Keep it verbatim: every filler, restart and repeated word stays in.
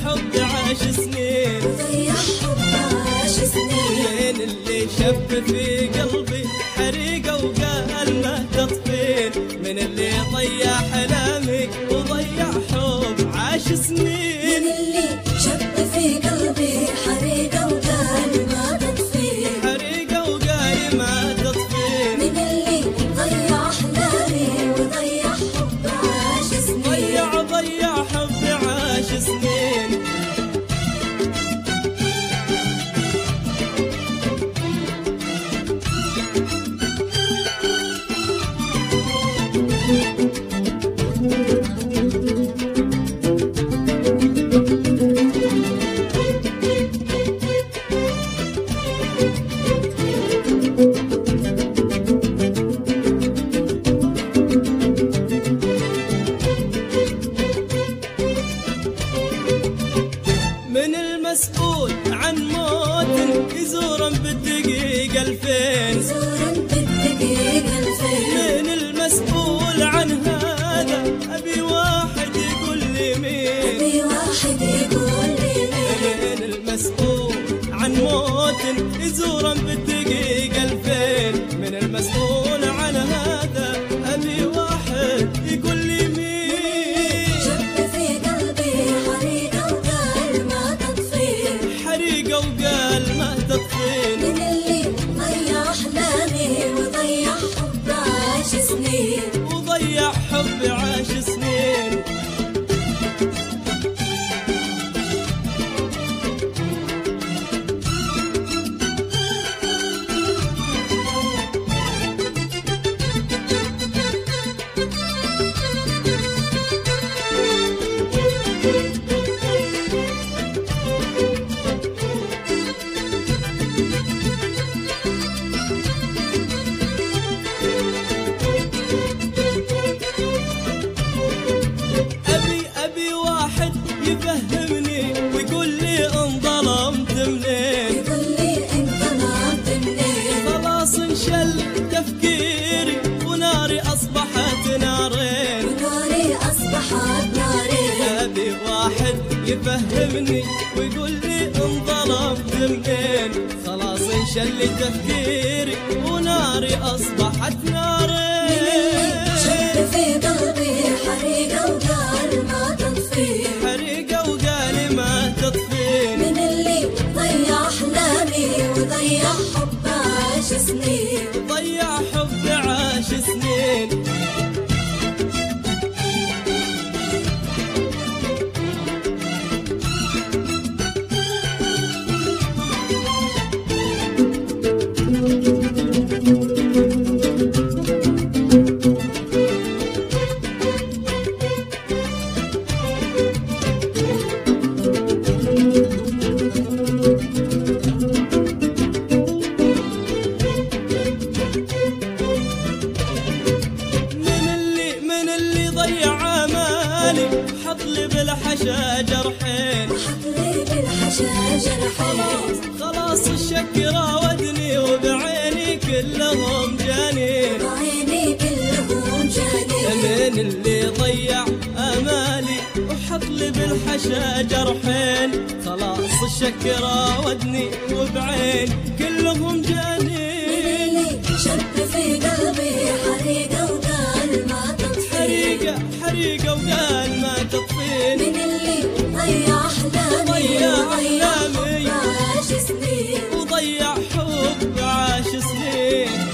حب عاش سنين، وضيع حب عاش سنين. من اللي شب في قلبي حريقة وقال ما تطفين، من اللي ضيع حلامي وضيع حب عاش سنين، من اللي شب في قلبي حريقة وقال ما تطفين، حريقة وقال ما تطفين، من اللي ضيع أحلامي وضيع حب عاش سنين. ضيع ضيع حب عاش سنين. من المسؤول عن موت يزورن بالدقيقة ألفين، زورا بالدقيقة ألفين. من المسؤول عن هذا أبي واحد يقول لي مين، أبي واحد يقول لي مين. من المسؤول عن موت يزورن بالدقيقة ألفين، من المسؤول عن هذا أبي واحد يقول لي مين. شب في قلبي حريقة وقال ما تطفين، حريقة وقال ما تطفين، من اللي ضيع أحلامي وضيع حب عاش سنين. وضيع حب عاش سنين. أبي أبي واحد يفهمني ويقول لي انظلمت منين، يقول لي أنت ضعت منين. خلاص انشل تفكيري وناري أصبحت نارين، وناري أصبحت نارين. أبي واحد يفهمني ويقول لي انظلمت منين، خلاص انشل تفكيري وناري أصبحت نارين. شب في قلبي حريقة وقال ما تطفين، حريقة وقال ما تطفين، من اللي ضيع أحلامي وضيع حب عاش سنين. ضيع حب عاش سنين. من اللي من اللي ضيع آمالي حط لي بالحشا جرحين، وحط لي بالحشا جرحين. خلاص الشك راودني وبعيني كلهم جانين، وعيني كلهم جانين. من اللي ضيع آمالي وحط لي بالحشا جرحين، خلاص الشك راودني وبعين كلهم جانين. اللي شب في قلبي حريقة وقال ما تطفين، حريقة حريقة وقال ما تطفين، من اللي ضيع أحلامي ضيع وضيع أحلامي حب عاش سنين. وضيع حب عاش سنين.